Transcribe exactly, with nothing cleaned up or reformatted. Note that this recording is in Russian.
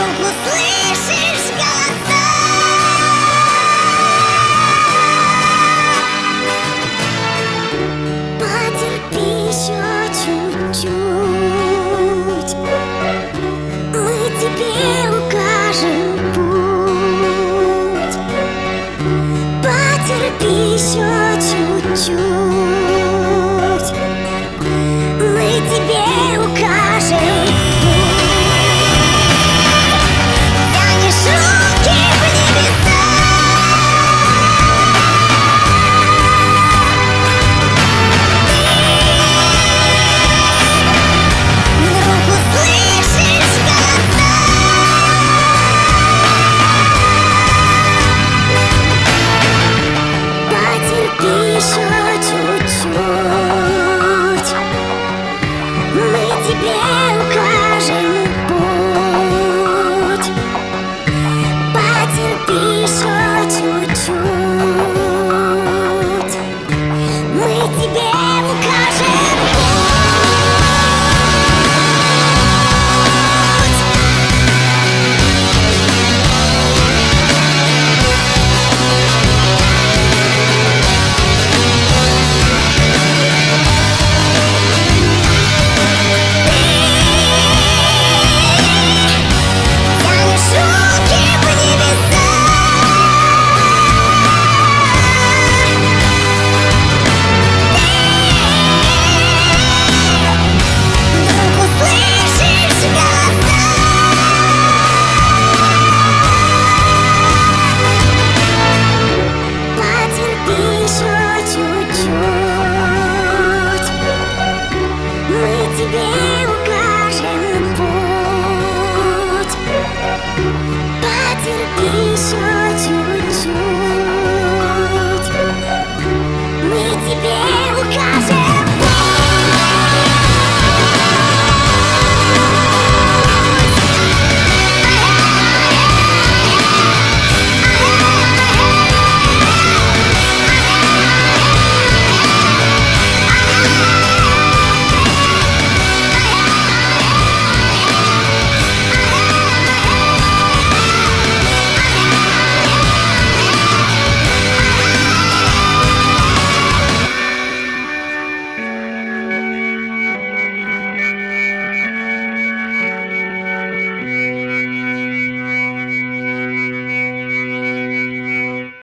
Вдруг услышишь голоса. Потерпи еще чуть-чуть, мы тебе укажем путь. Потерпи еще чуть-чуть, мы тебе укажем путь. Тянешь руки в небеса. Вдруг услышишь голоса. Потерпи еще чуть-чуть, мы тебе укажем путь. Потерпи еще чуть-чуть, мы тебе укажем путь. Тянешь руки в небеса. Вдруг услышишь голоса. Потерпи еще чуть-чуть, мы тебе укажем путь.